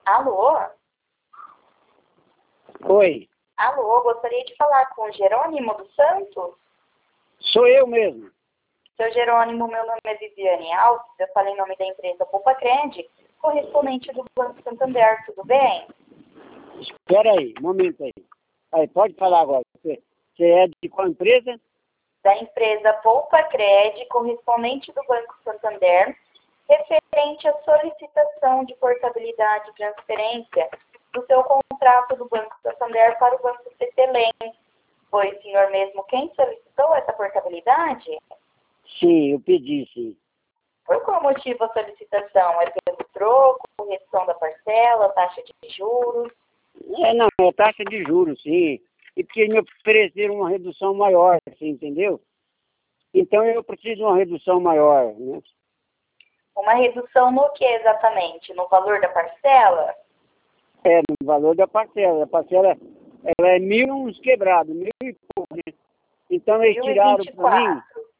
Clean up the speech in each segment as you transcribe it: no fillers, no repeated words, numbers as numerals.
Alô? Oi, Alô, gostaria de falar com o Jerônimo dos Santos? sou eu mesmo. Seu Jerônimo, meu nome é Viviane Alves, eu falei em nome da empresa Poupa Crede, correspondente do Banco Santander, tudo bem? Espera aí, um momento aí. Aí, pode falar agora. Você é de qual empresa? Da empresa Poupa Crede, correspondente do Banco Santander, referente à solicitação de portabilidade e transferência do seu contrato do Banco Santander para o Banco CTLEM. Foi o senhor mesmo quem solicitou essa portabilidade? Sim, eu pedi, sim. Por qual motivo a solicitação? É pelo troco, correção da parcela, taxa de juros? Não, é taxa de juros, sim. E porque me ofereceram uma redução maior, assim, entendeu? Então eu preciso de uma redução maior, né? Uma redução no que exatamente? No valor da parcela? É, no valor da parcela. A parcela, ela é 1.000 uns quebrados, 1.000 e pouco, né? Então eles tiraram para mim,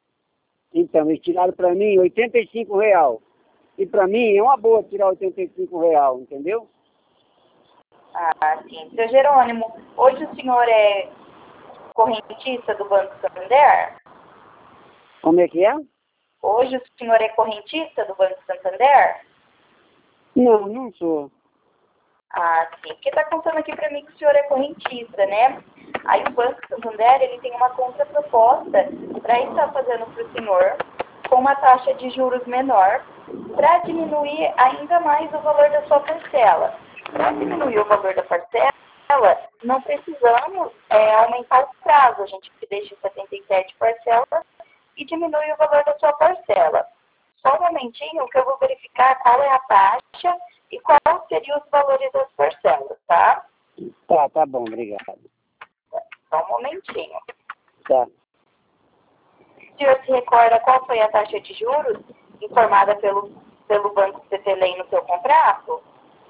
85 real. E para mim é uma boa tirar 85 real, entendeu? Ah, sim. Seu Jerônimo, hoje o senhor é correntista do Banco Santander? Como é que é? Hoje o senhor é correntista do Banco Santander? Não, não sou. Ah, sim. Porque está contando aqui para mim que o senhor é correntista, né? Aí o Banco Santander, ele tem uma contraproposta para estar fazendo para o senhor com uma taxa de juros menor para diminuir ainda mais o valor da sua parcela. Para diminuir o valor da parcela, não precisamos aumentar o prazo. A gente deixa 77 parcelas e diminui o valor da sua parcela. Só um momentinho que eu vou verificar qual é a taxa e qual seriam os valores das parcelas, tá? Tá bom, obrigado. Só um momentinho. Tá. O senhor se recorda qual foi a taxa de juros informada pelo Banco CTLEM no seu contrato?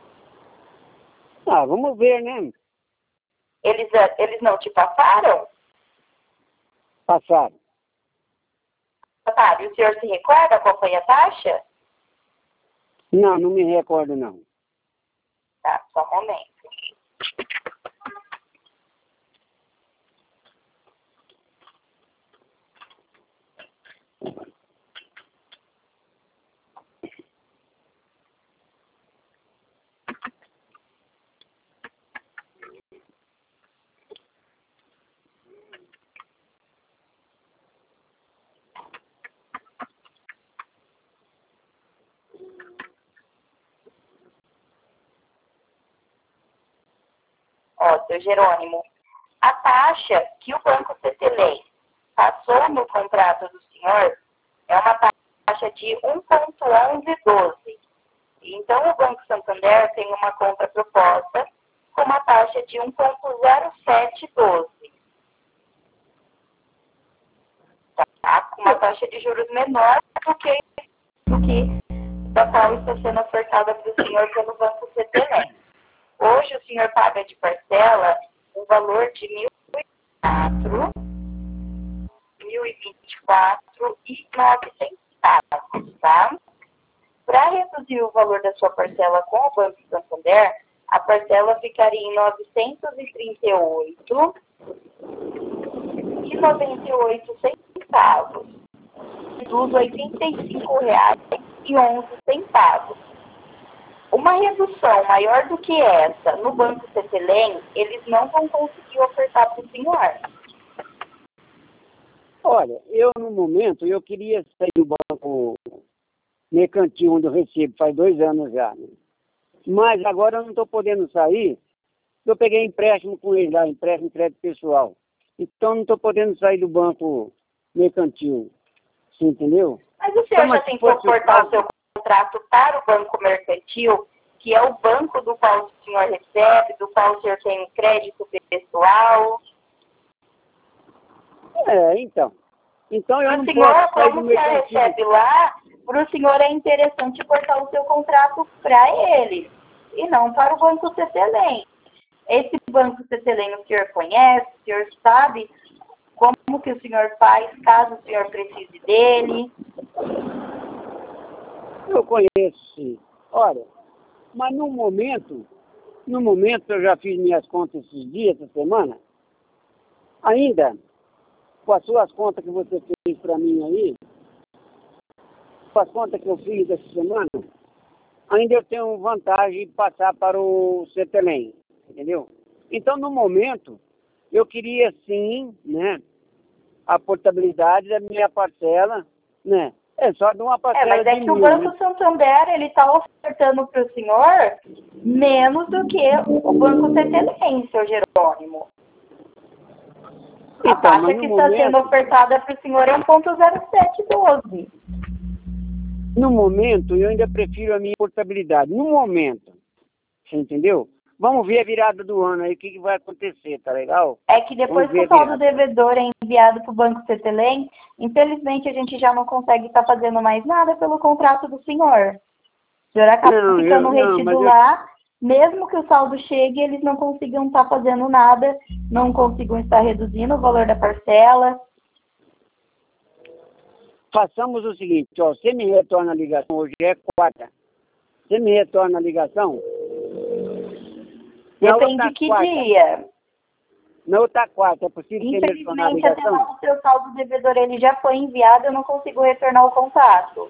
Ah, vamos ver, né? Eles não te passaram? Passaram. Passaram. E o senhor se recorda qual foi a taxa? Não, não me recordo, não. Tá, só um momento. Ó, seu Jerônimo, a taxa que o Banco CTLEM passou no contrato do senhor é uma taxa de 1,1112. Então, o Banco Santander tem uma contraproposta com uma taxa de 1,0712. Tá? Com uma taxa de juros menor do que da qual está sendo ofertada para o senhor pelo Banco CTLM. Hoje, o senhor paga de parcela um valor de R$ 1.024,09, tá? Para reduzir o valor da sua parcela com o Banco Santander, a parcela ficaria em R$ 938,98. Reduz R$ 85,11. Uma redução maior do que essa no Banco CTLEM, eles não vão conseguir ofertar para o senhor. Olha, eu no momento, eu queria sair do banco mercantil onde eu recebo, faz 2 anos já, né? Mas agora eu não estou podendo sair, eu peguei empréstimo com ele lá, empréstimo crédito pessoal. Então não estou podendo sair do banco mercantil, você entendeu? Mas o senhor Então, já tentou ofertar o seu contrato para o Banco Mercantil, que é o banco do qual o senhor recebe, do qual o senhor tem crédito pessoal? Então eu Para o não senhor, posso sair do como o senhor mercantil. recebe lá, para o senhor é interessante cortar o seu contrato para ele, e não para o Banco CTLEM. Esse Banco CTLEM o senhor conhece, o senhor sabe como que o senhor faz caso o senhor precise dele? Eu conheço, sim. Olha, Mas no momento eu já fiz minhas contas esses dias, essa semana, ainda, com as suas contas que você fez para mim aí, com as contas que eu fiz essa semana, ainda eu tenho vantagem de passar para o CETELEM, entendeu? Então, no momento, eu queria sim, né, a portabilidade da minha parcela, né? É só de uma parcela mas é de que o 1.000, Banco né? Santander, ele está ofertando para o senhor menos do que o Banco CTLM, seu Jerônimo. A Então, taxa mas que no está sendo momento, ofertada para o senhor é 1,0712. no momento, eu ainda prefiro a minha portabilidade. No momento, você entendeu? Vamos ver a virada do ano aí, o que vai acontecer, tá legal? É que depois Vamos que ver o a saldo virada. devedor é enviado para o Banco CTLM, infelizmente a gente já não consegue estar fazendo mais nada pelo contrato do senhor. O senhor acaba ficando retido Mas eu, lá, mesmo que o saldo chegue, eles não consigam estar fazendo nada, não consigam estar reduzindo o valor da parcela. façamos o seguinte, ó, você me retorna a ligação, hoje é quarta. Você me retorna a ligação? Na Depende outra de que quarta. dia. Na outra quarta, é possível você me retornar a Infelizmente, até ligação? lá o seu saldo devedor ele já foi enviado, eu não consigo retornar o contato.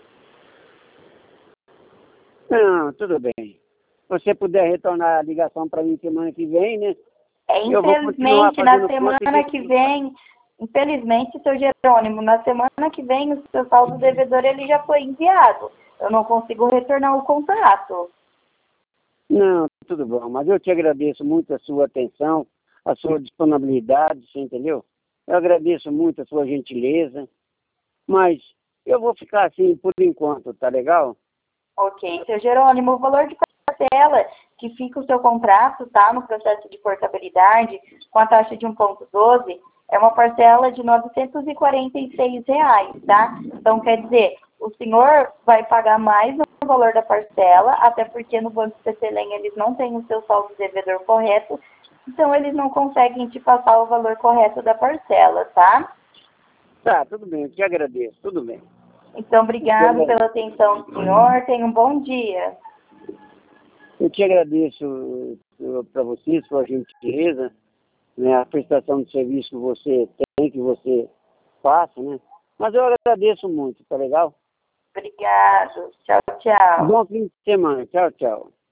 Não, tudo bem. Se você puder retornar a ligação para mim semana que vem, né? Eu vou continuar Infelizmente, na fazendo conta semana que de... vem, infelizmente, seu Jerônimo, na semana que vem o seu saldo devedor ele já foi enviado. Eu não consigo retornar o contato. Não, tudo bom, mas eu te agradeço muito a sua atenção, a sua disponibilidade, você entendeu? Eu agradeço muito a sua gentileza, mas eu vou ficar assim por enquanto, tá legal? Ok, seu Jerônimo, o valor de parcela que fica o seu contrato, tá, no processo de portabilidade, com a taxa de 1,12, é uma parcela de R$ 946, tá? Então, quer dizer, o senhor vai pagar mais no valor da parcela, até porque no Banco CTLM eles não têm o seu saldo devedor correto, então eles não conseguem te passar o valor correto da parcela, tá? Tá, tudo bem, eu te agradeço, tudo bem. Então, obrigado pela atenção do senhor, tenha um bom dia. Eu te agradeço para você, sua gentileza, né, a prestação de serviço que você tem, que você faça, né? Mas eu agradeço muito, tá legal? Obrigado. Tchau, tchau. Bom fim de semana. Tchau, tchau.